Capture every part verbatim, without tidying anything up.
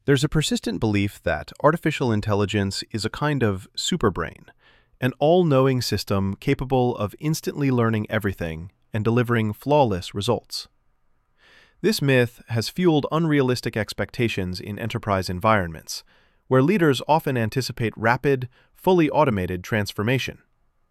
There's a persistent belief that artificial intelligence is a kind of superbrain, an all-knowing system capable of instantly learning everything and delivering flawless results. This myth has fueled unrealistic expectations in enterprise environments, where leaders often anticipate rapid, fully automated transformation.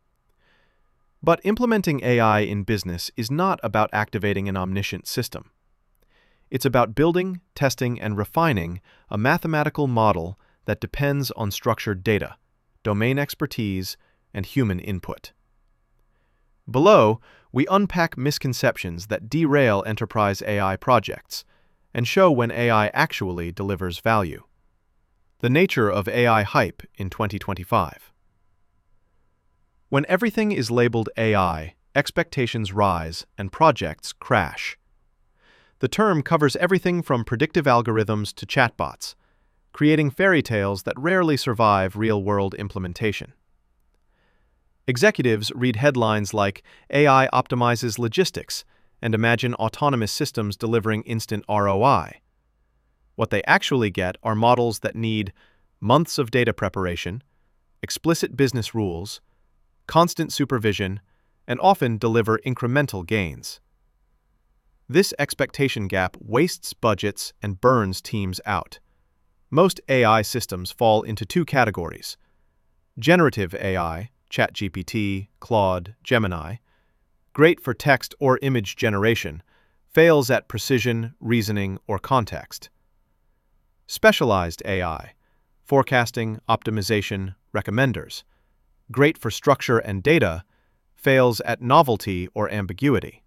But implementing A I in business is not about activating an omniscient system. It's about building, testing, and refining a mathematical model that depends on structured data, domain expertise, and human input. Below, we unpack misconceptions that derail enterprise A I projects and show when A I actually delivers value. The nature of A I hype in twenty twenty-five. When everything is labeled A I, expectations rise and projects crash. The term covers everything from predictive algorithms to chatbots, creating fairy tales that rarely survive real-world implementation. Executives read headlines like A I optimizes logistics and imagine autonomous systems delivering instant R O I. What they actually get are models that need months of data preparation, explicit business rules, constant supervision, and often deliver incremental gains. This expectation gap wastes budgets and burns teams out. Most A I systems fall into two categories: generative A I, ChatGPT, Claude, Gemini, great for text or image generation, fails at precision, reasoning, or context. Specialized A I, forecasting, optimization, recommenders, great for structure and data, fails at novelty or ambiguity.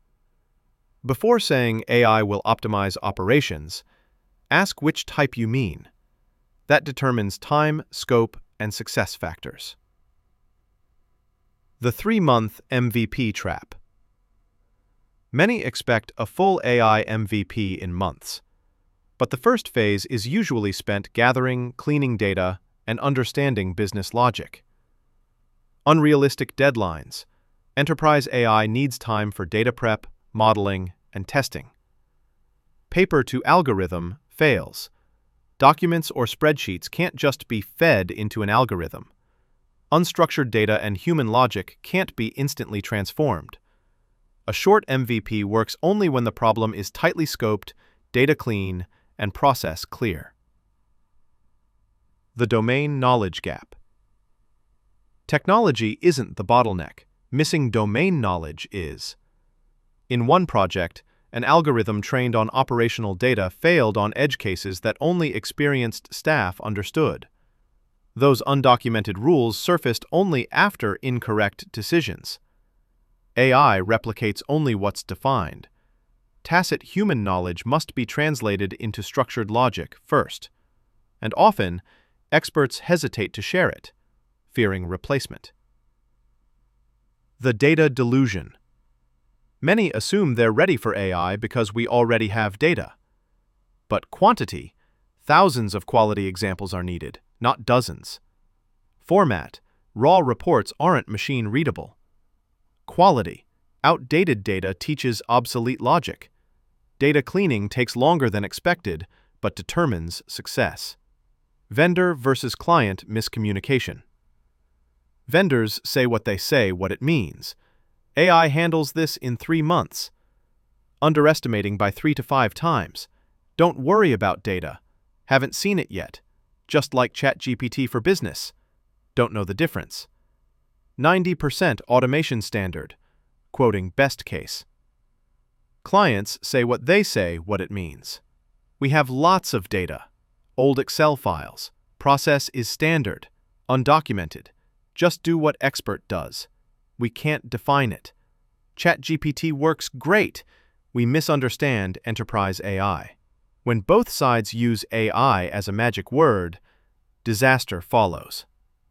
Before saying A I will optimize operations, ask which type you mean. That determines time, scope, and success factors. The three-month M V P trap. Many expect a full A I M V P in months, but the first phase is usually spent gathering, cleaning data, and understanding business logic. Unrealistic deadlines. Enterprise A I needs time for data prep, modeling, and testing. Paper to algorithm fails. Documents or spreadsheets can't just be fed into an algorithm. Unstructured data and human logic can't be instantly transformed. A short M V P works only when the problem is tightly scoped, data clean, and process clear. The domain knowledge gap. Technology isn't the bottleneck. Missing domain knowledge is. In one project, an algorithm trained on operational data failed on edge cases that only experienced staff understood. Those undocumented rules surfaced only after incorrect decisions. A I replicates only what's defined. Tacit human knowledge must be translated into structured logic first, and often, experts hesitate to share it, fearing replacement. The data delusion. Many assume they're ready for A I because we already have data. But quantity, thousands of quality examples are needed, not dozens. Format, raw reports aren't machine-readable. Quality, outdated data teaches obsolete logic. Data cleaning takes longer than expected, but determines success. Vendor versus client miscommunication. Vendors say what they say what it means. A I handles this in three months. Underestimating by three to five times. Don't worry about data. Haven't seen it yet. Just like ChatGPT for business. Don't know the difference. ninety percent automation standard. Quoting best case. Clients say what they say what it means. We have lots of data. Old Excel files. Process is standard. Undocumented. Just do what expert does. We can't define it. ChatGPT works great. We misunderstand enterprise A I. When both sides use A I as a magic word, disaster follows.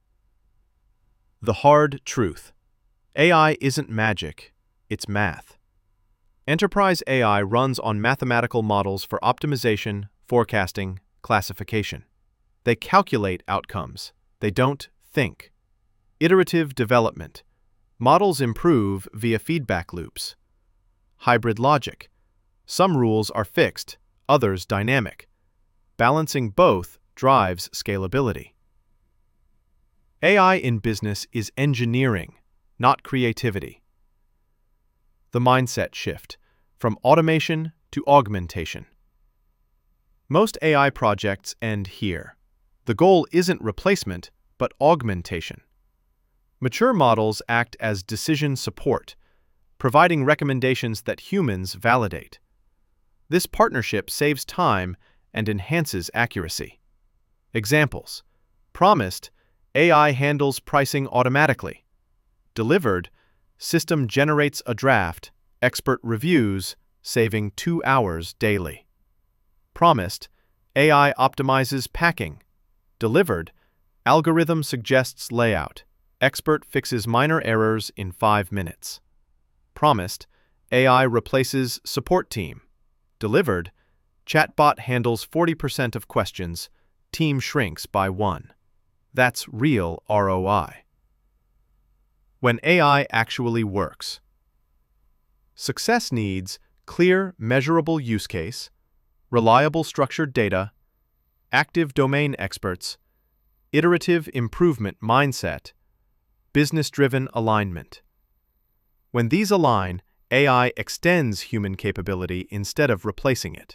The hard truth. A I isn't magic, it's math. Enterprise A I runs on mathematical models for optimization, forecasting, classification. They calculate outcomes. They don't think. Iterative development. Models improve via feedback loops. Hybrid logic. Some rules are fixed, others dynamic. Balancing both drives scalability. A I in business is engineering, not creativity. The mindset shift from automation to augmentation. Most A I projects end here. The goal isn't replacement, but augmentation. Mature models act as decision support, providing recommendations that humans validate. This partnership saves time and enhances accuracy. Examples: promised, A I handles pricing automatically. Delivered, system generates a draft, expert reviews, saving two hours daily. Promised, A I optimizes packing. Delivered, algorithm suggests layout, expert fixes minor errors in five minutes. Promised, A I replaces support team. Delivered, chatbot handles forty percent of questions, team shrinks by one. That's real R O I. When A I actually works. Success needs clear, measurable use case, reliable structured data, active domain experts, iterative improvement mindset, business-driven alignment. When these align, A I extends human capability instead of replacing it.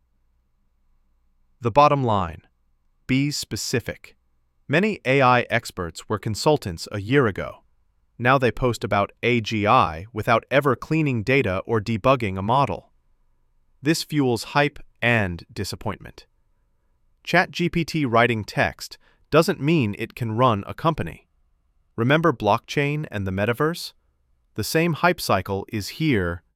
The bottom line: be specific. Many A I experts were consultants a year ago. Now they post about A G I without ever cleaning data or debugging a model. This fuels hype and disappointment. ChatGPT writing text doesn't mean it can run a company. Remember blockchain and the metaverse? The same hype cycle is here